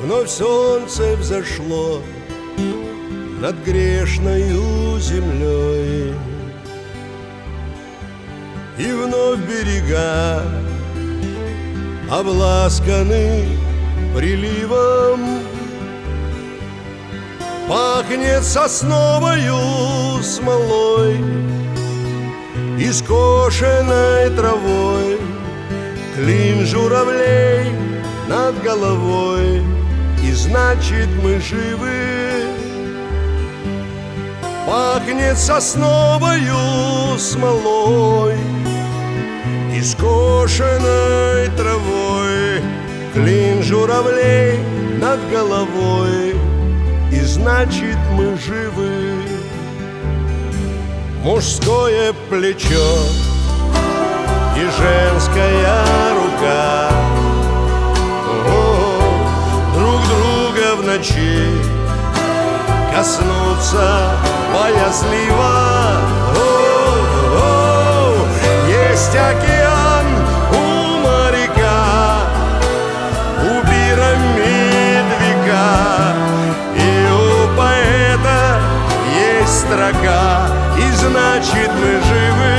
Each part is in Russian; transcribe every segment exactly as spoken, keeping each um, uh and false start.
Вновь солнце взошло над грешною землей, и вновь берега обласканы приливом. Пахнет сосновою смолой и скошенной травой, клин журавлей над головой, и значит мы живы. Пахнет сосновою смолой и скошенной травой, клин журавлей над головой, и значит мы живы. Мужское плечо и женская рука, о, друг друга в ночи коснуться боязливо. О, о, есть океан у моряка, у пирамид века, и у поэта есть строка, и значит мы живы.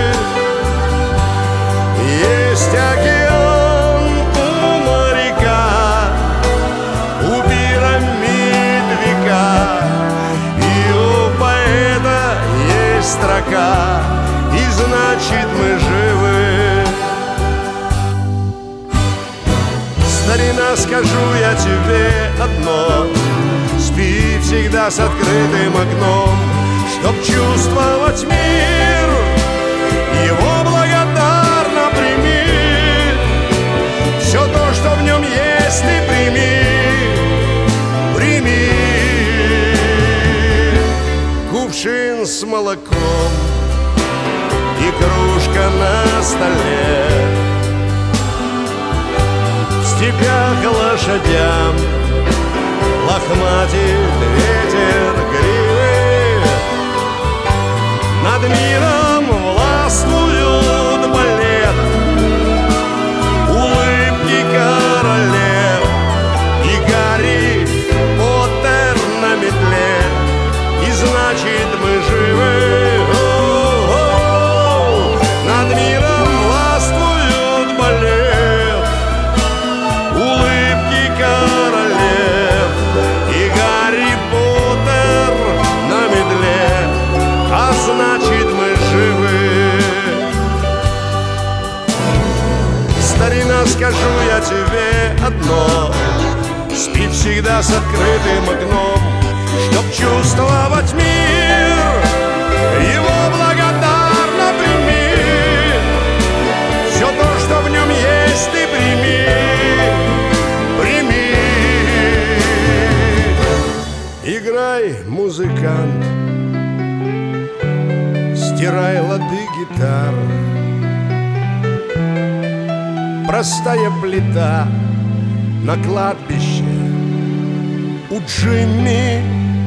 Есть океан у моряка, у пирамид века, и у поэта есть строка, и значит мы живы. Старина, скажу я тебе одно: спи всегда с открытым окном, чтоб чувствовать мир, его благодарно прими. Все то, что в нем есть, ты прими, прими. Кувшин с молоком и кружка на столе, в степях лошадям лохматит ветер гривы, над миром властвуют балет, улыбки королев, и Гарри Поттер на метле, и значит мы живы. О-о-о! Над миром властвуют балет, улыбки королев, и Гарри Поттер на медле, а значит мы живы. Старина, скажу я тебе одно: спи всегда с открытым окном, чтоб чувствовать мир, его благодарно прими. Все то, что в нем есть, ты прими, прими. Играй, музыкант, стирай лады гитар, простая плита на кладбище у Джимми.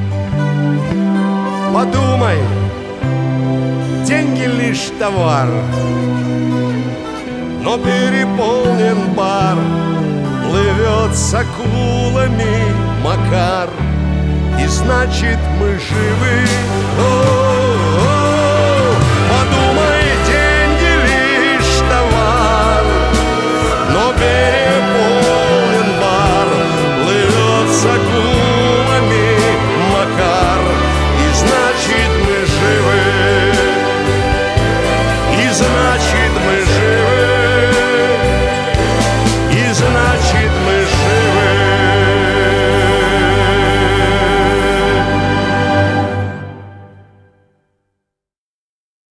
Подумай, деньги лишь товар, но переполнен бар, плывет с акулами Макар, и значит мы живы. О,